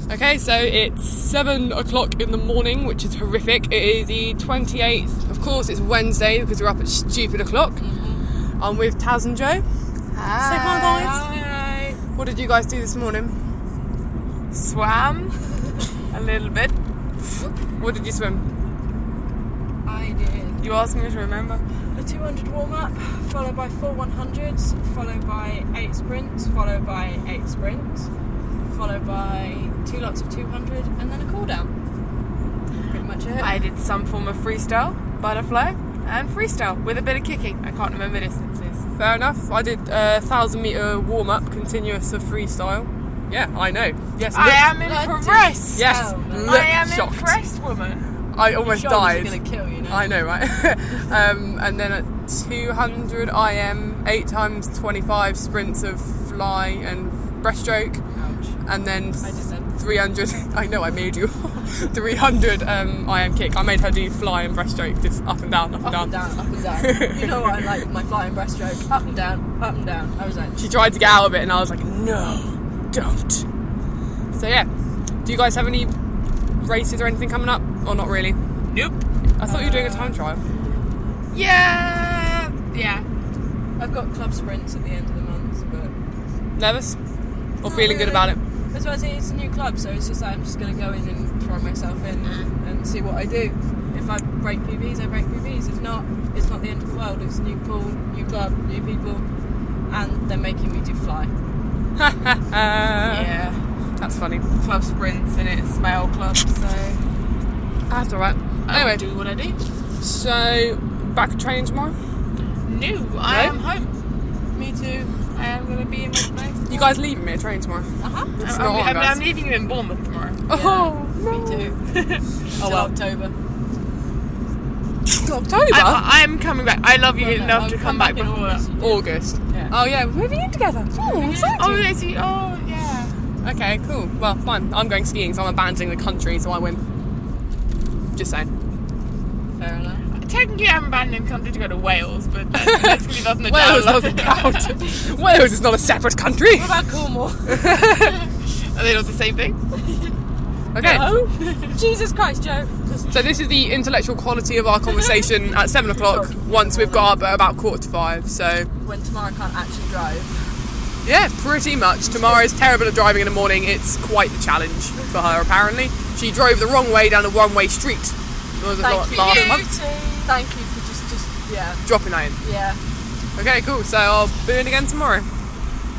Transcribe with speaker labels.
Speaker 1: Okay, so it's 7 o'clock in the morning, which is horrific. It is the 28th. Of course, it's Wednesday because we're up at stupid o'clock. Mm-hmm. I'm with Taz and Joe.
Speaker 2: Hi.
Speaker 1: Say hi, guys.
Speaker 2: Hi.
Speaker 1: What did you guys do this morning?
Speaker 2: Swam a little bit.
Speaker 1: What did you swim?
Speaker 2: I did.
Speaker 1: You asked me to remember.
Speaker 2: A 200 warm-up, followed by 4 100s, followed by 8 sprints, followed by 8 sprints, followed by 2 lots of 200, and then a cool-down. Pretty much it.
Speaker 3: I did some form of freestyle, butterfly, and freestyle with a bit of kicking. I can't remember distances.
Speaker 1: Fair enough. I did a 1,000-metre warm-up, continuous of freestyle. Yeah, I know. Yes,
Speaker 3: I am impressed.
Speaker 1: Yes,
Speaker 3: I am
Speaker 1: shocked.
Speaker 3: Impressed, woman.
Speaker 1: I almost died.
Speaker 2: Going to kill you now.
Speaker 1: I know, right? And then at 200 IM, 8 times 25 sprints of fly and breaststroke.
Speaker 2: Ouch.
Speaker 1: And then
Speaker 2: I did that.
Speaker 1: 300, I know I made you, 300 IM kick. I made her do fly and breaststroke, just up and down, up and down.
Speaker 2: Up and down. You know what I like with my flying breaststroke? Up and down, up and down. I was like...
Speaker 1: She tried to get out of it and I was like, no, don't. So yeah, do you guys have any races or anything coming up? Or not really?
Speaker 3: Nope.
Speaker 1: I thought you were doing a time trial.
Speaker 3: Yeah.
Speaker 2: I've got club sprints at the end of the month, but...
Speaker 1: Nervous? Or
Speaker 2: Not
Speaker 1: feeling good
Speaker 2: really.
Speaker 1: about it?
Speaker 2: That's why I say it's a new club, so it's just like I'm just going to go in and throw myself in and see what I do. If I break PBs, I break PBs. If not, it's not the end of the world. It's a new pool, new club, new people, and they're making me do fly.
Speaker 3: Yeah.
Speaker 1: That's funny.
Speaker 3: Club sprints, and it's my old club, so
Speaker 1: That's alright.
Speaker 3: I
Speaker 1: Anyway,
Speaker 3: will do what I do.
Speaker 1: so back training tomorrow?
Speaker 3: No, I am home.
Speaker 2: Me too.
Speaker 3: I am going to be in my place.
Speaker 1: You guys leaving me to train tomorrow?
Speaker 2: Uh-huh.
Speaker 1: It's not on, guys.
Speaker 3: I'm leaving you in Bournemouth tomorrow.
Speaker 1: Oh,
Speaker 2: Me too. Till October.
Speaker 1: October?
Speaker 3: I'm coming back. I love you
Speaker 2: Well, no,
Speaker 3: enough
Speaker 2: I'll
Speaker 3: to come
Speaker 2: come
Speaker 3: back
Speaker 2: back in
Speaker 3: before that.
Speaker 1: August.
Speaker 2: Yeah.
Speaker 1: Oh yeah, we're moving in together. Oh, exciting.
Speaker 3: Oh, is he? Oh, yeah.
Speaker 1: Okay, cool. Well, fine. I'm going skiing, so I'm abandoning the country, so I win. Just saying.
Speaker 2: Fair enough.
Speaker 3: Technically, I'm abandoning country to go to Wales, but that's really doesn't
Speaker 1: Wales doesn't count. Wales is not a separate country.
Speaker 2: What about Cornwall?
Speaker 3: Are they not the same thing?
Speaker 1: Okay.
Speaker 2: No. Jesus Christ, Joe.
Speaker 1: So this is the intellectual quality of our conversation at 7 o'clock. Once we've got up at about 4:45. So
Speaker 2: When tomorrow I can't actually drive.
Speaker 1: yeah, pretty much. Tamara's terrible at driving in the morning. It's quite the challenge for her, apparently. She drove the wrong way down a one-way street. Was it
Speaker 2: Thank you.
Speaker 1: last month?
Speaker 2: Thank you for just yeah.
Speaker 1: Dropping that in.
Speaker 2: Yeah.
Speaker 1: Okay, cool. So I'll be in again tomorrow.